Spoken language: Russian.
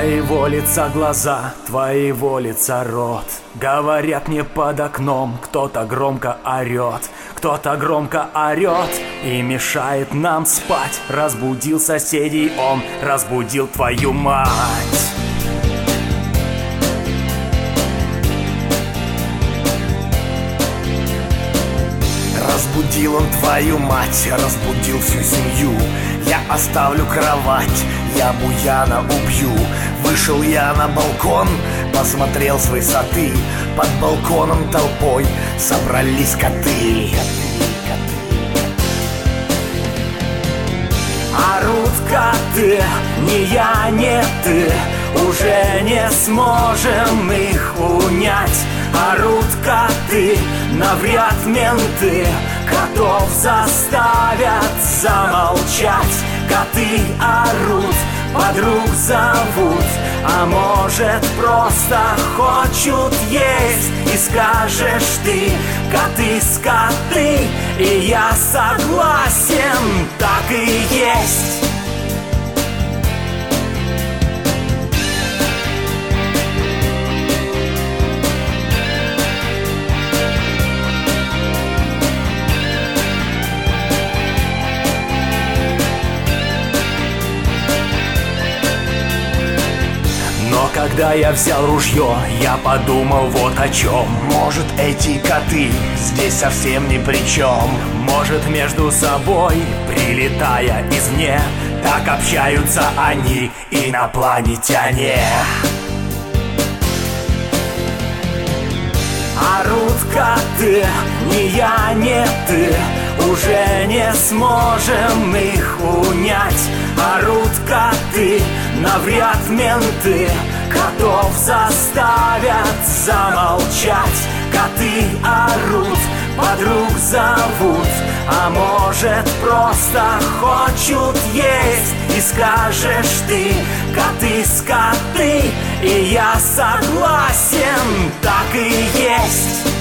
Твоего лица глаза, твоего лица рот. Говорят мне под окном, кто-то громко орет. Кто-то громко орет и мешает нам спать. Разбудил соседей он, разбудил твою мать. Разбудил он твою мать, разбудил всю семью. Я оставлю кровать, я буяна убью. Вышел я на балкон, посмотрел с высоты. Под балконом толпой собрались коты. Орут коты, ни я, ни ты, уже не сможем их унять. Орут коты, навряд менты котов заставят замолчать. Коты орут, подруг зовут, а может просто хочут есть. И скажешь ты, коты скоты, и я согласен, так и есть. Но когда я взял ружье, я подумал вот о чем. Может, эти коты здесь совсем ни при чем. Может, между собой, прилетая извне, так общаются они, инопланетяне. Орут коты, ни я, ни ты, уже не сможем их унять. Орут коты, навряд менты котов заставят замолчать. Коты орут, подруг зовут, а может просто хочут есть. И скажешь ты, коты скоты, и я согласен, так и есть.